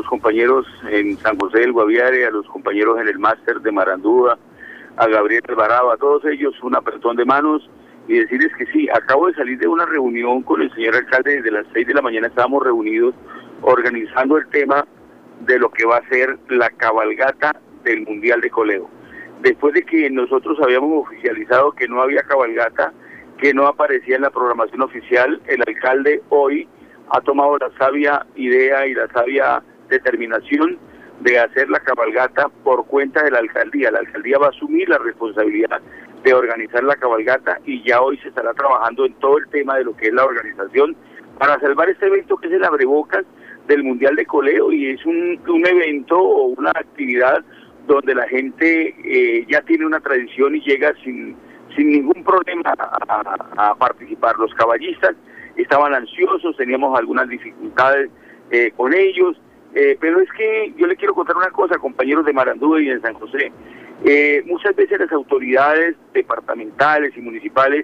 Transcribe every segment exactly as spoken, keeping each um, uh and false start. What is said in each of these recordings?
compañeros en San José del Guaviare, a los compañeros en el máster de Marandúa, a Gabriel Alvarado, a todos ellos un apretón de manos y decirles que sí, acabo de salir de una reunión con el señor alcalde. Desde las seis de la mañana estábamos reunidos organizando el tema de lo que va a ser la cabalgata del Mundial de Coleo. Después de que nosotros habíamos oficializado que no había cabalgata, que no aparecía en la programación oficial, el alcalde hoy ha tomado la sabia idea y la sabia determinación de hacer la cabalgata por cuenta de la alcaldía. La alcaldía va a asumir la responsabilidad de organizar la cabalgata y ya hoy se estará trabajando en todo el tema de lo que es la organización para salvar este evento que es el abrebocas del Mundial de Coleo, y es un, un evento o una actividad donde la gente eh, ya tiene una tradición y llega sin, sin ningún problema a, a participar. Los caballistas estaban ansiosos, teníamos algunas dificultades eh, con ellos, eh, pero es que yo le quiero contar una cosa, compañeros de Marandúa y de San José. Eh, muchas veces las autoridades departamentales y municipales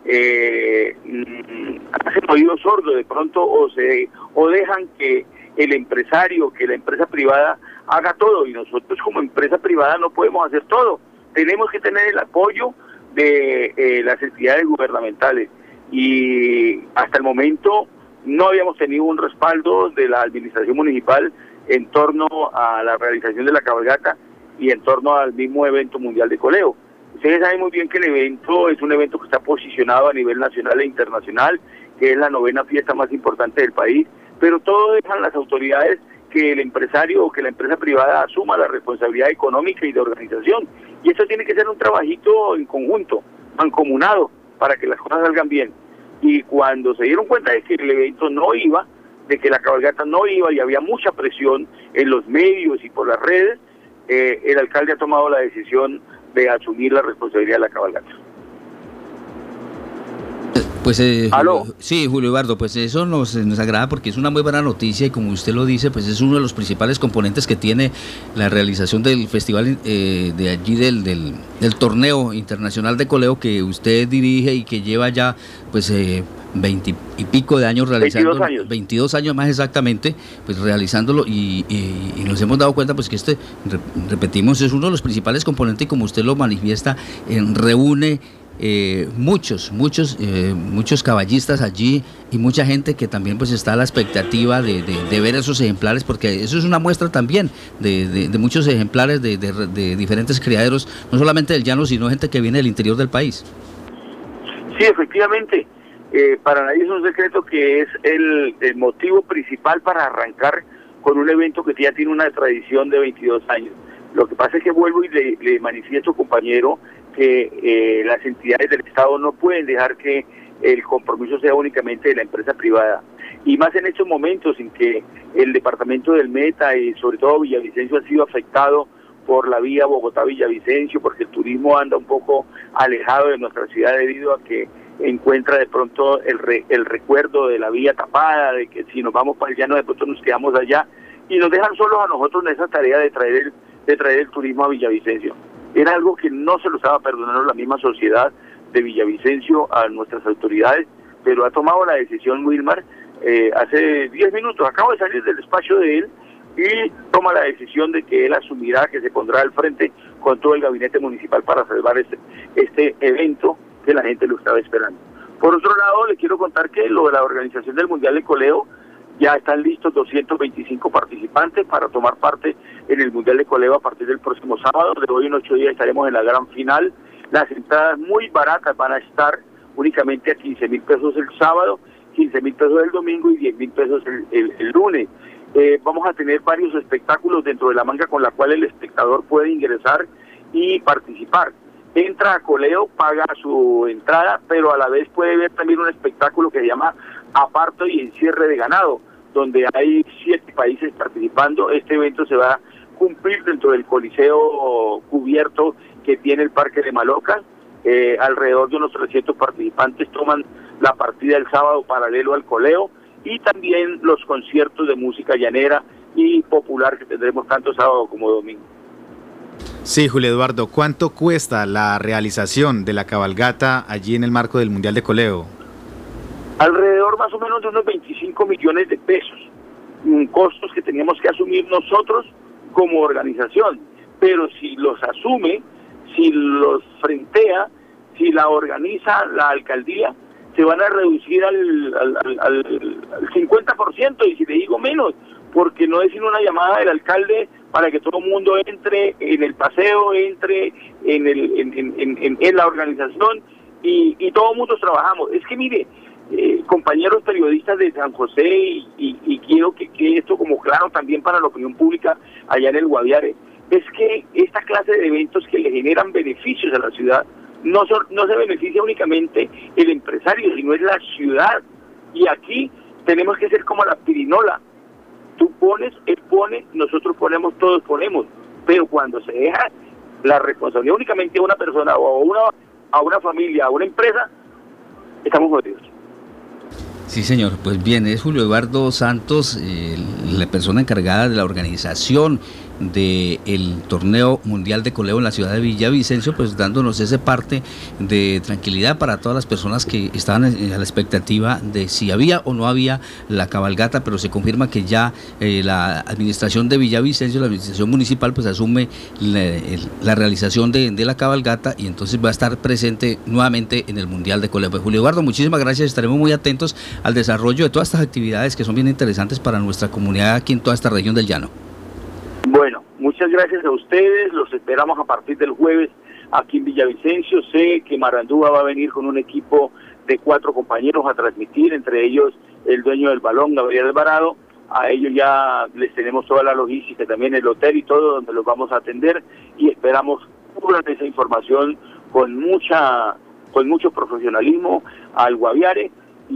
eh, hacen oídos sordos de pronto, o se o dejan que el empresario, que la empresa privada haga todo, y nosotros como empresa privada no podemos hacer todo. Tenemos que tener el apoyo de eh, las entidades gubernamentales, y hasta el momento no habíamos tenido un respaldo de la administración municipal en torno a la realización de la cabalgata y en torno al mismo evento mundial de Coleo. Ustedes saben muy bien que el evento es un evento que está posicionado a nivel nacional e internacional, que es la novena fiesta más importante del país, pero todo dejan las autoridades que el empresario o que la empresa privada asuma la responsabilidad económica y de organización. Y esto tiene que ser un trabajito en conjunto, mancomunado, para que las cosas salgan bien. Y cuando se dieron cuenta de que el evento no iba, de que la cabalgata no iba y había mucha presión en los medios y por las redes, eh, el alcalde ha tomado la decisión de asumir la responsabilidad de la cabalgata. Pues eh, ¿Aló? Sí, Julio Eduardo, pues eso nos, nos agrada porque es una muy buena noticia, y como usted lo dice, pues es uno de los principales componentes que tiene la realización del festival eh, de allí del, del, del torneo internacional de Coleo que usted dirige y que lleva ya pues eh, veinte y pico de años realizando, veintidós años. veintidós años más exactamente, pues realizándolo, y, y, y nos hemos dado cuenta pues que este, re, repetimos, es uno de los principales componentes, y como usted lo manifiesta, eh, reúne Eh, muchos, muchos, eh, muchos caballistas allí, y mucha gente que también pues está a la expectativa de, de, de ver esos ejemplares, porque eso es una muestra también de, de, de muchos ejemplares de, de, de diferentes criaderos, no solamente del llano, sino gente que viene del interior del país. Sí, efectivamente, eh, para nadie es un secreto que es el, el motivo principal para arrancar con un evento que ya tiene una tradición de veintidós años. Lo que pasa es que vuelvo y le, le manifiesto, compañero, que eh, las entidades del Estado no pueden dejar que el compromiso sea únicamente de la empresa privada, y más en estos momentos en que el departamento del Meta y sobre todo Villavicencio ha sido afectado por la vía Bogotá-Villavicencio, porque el turismo anda un poco alejado de nuestra ciudad debido a que encuentra de pronto el, re, el recuerdo de la vía tapada, de que si nos vamos para el llano de pronto nos quedamos allá, y nos dejan solos a nosotros en esa tarea de traer el, de traer el turismo a Villavicencio. Era algo que no se lo estaba perdonando la misma sociedad de Villavicencio a nuestras autoridades, pero ha tomado la decisión Wilmar eh, hace diez minutos, acabo de salir del despacho de él, y toma la decisión de que él asumirá, que se pondrá al frente con todo el gabinete municipal para salvar este, este evento que la gente lo estaba esperando. Por otro lado, le quiero contar que lo de la organización del Mundial de Coleo, ya están listos doscientos veinticinco participantes para tomar parte en el Mundial de Coleo a partir del próximo sábado. De hoy en ocho días estaremos en la gran final. Las entradas muy baratas van a estar únicamente a quince mil pesos el sábado, quince mil pesos el domingo y diez mil pesos el, el, el lunes. Eh, vamos a tener varios espectáculos dentro de la manga con la cual el espectador puede ingresar y participar. Entra a Coleo, paga su entrada, pero a la vez puede ver también un espectáculo que se llama Aparto y Encierre de Ganado, donde hay siete países participando. Este evento se va a cumplir dentro del coliseo cubierto que tiene el Parque de Maloca. Eh, alrededor de unos trescientos participantes toman la partida el sábado paralelo al Coleo, y también los conciertos de música llanera y popular que tendremos tanto sábado como domingo. Sí, Julio Eduardo, ¿cuánto cuesta la realización de la cabalgata allí en el marco del Mundial de Coleo? Alrededor más o menos de unos veinticinco millones de pesos. mm, costos que teníamos que asumir nosotros como organización, pero si los asume, si los frentea, si la organiza la alcaldía, se van a reducir al, al, al, al cincuenta por ciento, y si le digo menos, porque no es sino una llamada del alcalde para que todo el mundo entre en el paseo, entre en, el, en, en, en, en la organización, y, y todos mundo trabajamos. Es que mire, eh, compañeros periodistas de San José, y, y, y quiero que quede esto como claro también para la opinión pública allá en el Guaviare, es que esta clase de eventos que le generan beneficios a la ciudad, no, son, no se beneficia únicamente el empresario, sino es la ciudad. Y aquí tenemos que ser como la pirinola. Tú pones, él pone, nosotros ponemos, todos ponemos. Pero cuando se deja la responsabilidad únicamente a una persona o a una, a una familia, a una empresa, estamos jodidos. Sí, señor. Pues bien, es Julio Eduardo Santos, eh, la persona encargada de la organización del torneo mundial de coleo en la ciudad de Villavicencio, pues dándonos ese parte de tranquilidad para todas las personas que estaban a la expectativa de si había o no había la cabalgata, pero se confirma que ya eh, la administración de Villavicencio, la administración municipal, pues asume la, el, la realización de, de la cabalgata, y entonces va a estar presente nuevamente en el mundial de coleo. Pues, Julio Eduardo, muchísimas gracias, estaremos muy atentos al desarrollo de todas estas actividades que son bien interesantes para nuestra comunidad aquí en toda esta región del llano. Bueno, muchas gracias a ustedes, los esperamos a partir del jueves aquí en Villavicencio. Sé que Marandúa va a venir con un equipo de cuatro compañeros a transmitir, entre ellos el dueño del balón, Gabriel Alvarado. A ellos ya les tenemos toda la logística, también el hotel y todo, donde los vamos a atender, y esperamos cubrir esa información con mucha, con mucho profesionalismo al Guaviare,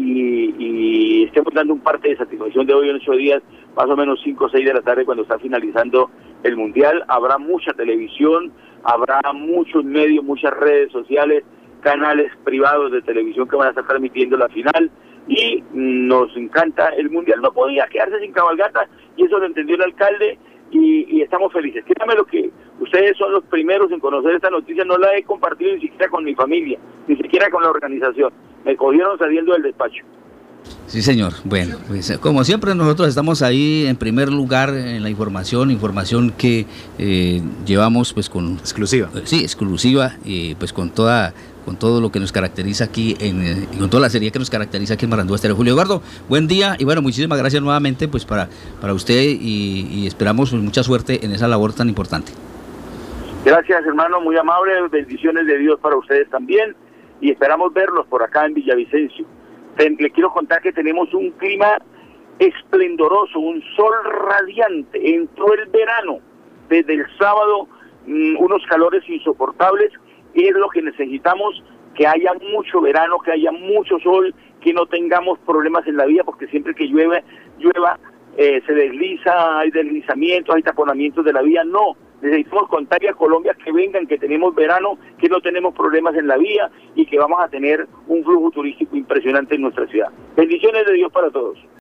y, y estemos dando un parte de satisfacción de hoy en ocho días, más o menos cinco o seis de la tarde, cuando está finalizando el Mundial. Habrá mucha televisión, habrá muchos medios, muchas redes sociales, canales privados de televisión que van a estar transmitiendo la final, y nos encanta el Mundial. No podía quedarse sin cabalgata, y eso lo entendió el alcalde, y, y estamos felices. Créanme lo que ustedes son los primeros en conocer esta noticia, no la he compartido ni siquiera con mi familia, ni siquiera con la organización. Me cogieron saliendo del despacho. Sí, señor. Bueno, pues, como siempre nosotros estamos ahí en primer lugar en la información, información que eh, llevamos pues con... Exclusiva. Eh, sí, exclusiva, y pues con toda con todo lo que nos caracteriza aquí, en, eh, y con toda la serie que nos caracteriza aquí en Marandúa Estéreo. Julio Eduardo, buen día, y bueno, muchísimas gracias nuevamente pues para, para usted, y, y esperamos pues, mucha suerte en esa labor tan importante. Gracias, hermano, muy amable, bendiciones de Dios para ustedes también, y esperamos verlos por acá en Villavicencio. Le quiero contar que tenemos un clima esplendoroso, un sol radiante. Entró el verano, desde el sábado mmm, unos calores insoportables, y es lo que necesitamos, que haya mucho verano, que haya mucho sol, que no tengamos problemas en la vía, porque siempre que llueve, llueva, eh, se desliza, hay deslizamientos, hay taponamientos de la vía. No, necesitamos contarle a Colombia que vengan, que tenemos verano, que no tenemos problemas en la vía, y que vamos a tener un flujo turístico impresionante en nuestra ciudad. Bendiciones de Dios para todos.